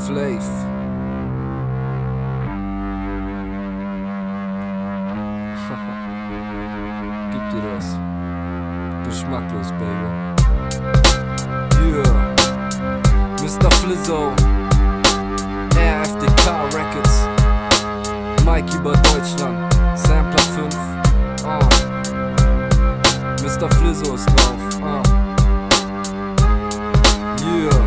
Flav. Gib dir das. Geschmacklos, Baby. Yeah. Mr. Flizzo. RFDK Records. Mike über Deutschland. Sampler 5. Mr. Flizzo ist drauf. Yeah.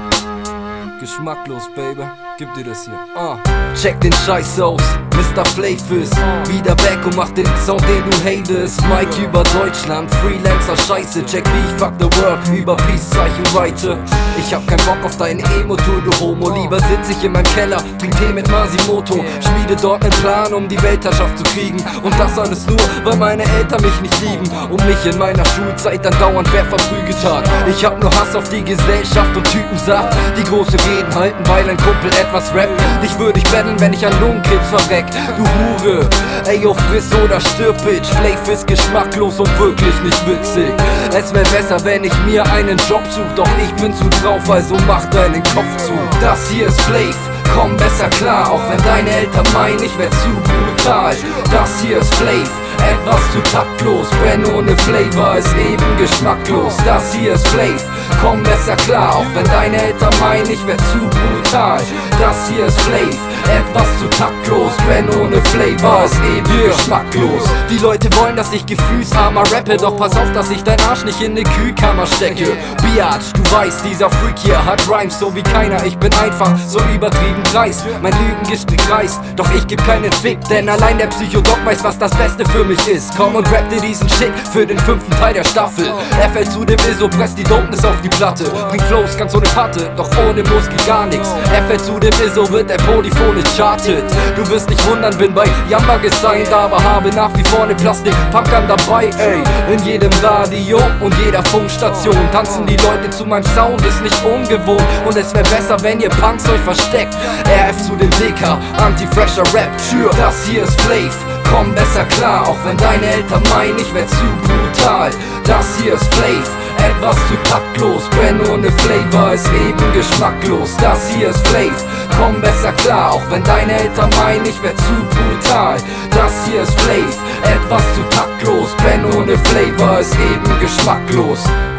Geschmacklos, Baby, gib dir das hier. Check den Scheiß aus, Mr. Flav ist wieder back und macht den Sound, den du hatest. Mike über Deutschland, Freelancer Scheiße. Check wie ich fuck the world über Peace-Zeichen write. Ich hab kein Bock auf deine Emo-Tour, du Homo. Lieber sitz ich in meinem Keller, trink Tee mit Masimoto. Schmiede dort einen Plan, um die Weltherrschaft zu kriegen. Und das alles nur, weil meine Eltern mich nicht lieben und mich in meiner Schulzeit dann dauernd wer verprügelt hat. Ich hab nur Hass auf die Gesellschaft und Typen satt, die große Reden halten, weil ein Kumpel etwas rappt. Dich würde ich battlen, wenn ich an Lungenkrebs verreck. Du Hure, ey yo, friss oder stirb, Bitch. Flav ist geschmacklos und wirklich nicht witzig. Es wär besser, wenn ich mir einen Job such, doch ich bin zu drauf, also mach deinen Kopf zu. Das hier ist Flav, komm besser klar, auch wenn deine Eltern meinen, ich wär zu brutal. Das hier ist Flav, etwas zu taktlos, Ben ohne Flavor ist eben geschmacklos. Das hier ist Flav, komm besser klar, auch wenn deine Eltern meinen, ich wär zu brutal. Das hier ist Flav, etwas zu taktlos, Ben ohne Flavor ist eben geschmacklos. Die Leute wollen, dass ich gefühlsarmer rappe, doch pass auf, dass ich dein Arsch nicht in ne Kühlkammer stecke. Biatch, du weißt, dieser Freak hier hat Rhymes so wie keiner. Ich bin einfach so übertrieben dreist, mein Lügengestrick reißt, doch ich geb keinen Fick, denn allein der Psychodoc weiß, was das Beste für mich ist. Komm und rap dir diesen Shit für den 5. Teil der Staffel. Er fällt zu dem Iso, presst die Dopeness auf die Platte, bringt Flows ganz ohne Patte, doch ohne Mus geht gar nix. Er fällt zu dem Iso, wird der Polyphone chartet. Du wirst nicht wundern, bin bei Yamba gesigned, aber habe nach wie vor ne Plastik-Punkern dabei, ey. In jedem Radio und jeder Funkstation tanzen die Leute zu meinem Sound, ist nicht ungewohnt. Und es wär besser, wenn ihr Punks euch versteckt. RF zu dem DK, Anti-Fresher Rap, Tür. Das hier ist Flav, komm besser klar, auch wenn deine Eltern meinen, ich wär zu brutal. Das hier ist Flav, etwas zu taktlos, Ben ohne Flavor ist eben geschmacklos. Das hier ist Flav, komm besser klar, auch wenn deine Eltern meinen, ich wär zu brutal. Das hier ist Flav, etwas zu taktlos, Ben ohne Flavor ist eben geschmacklos.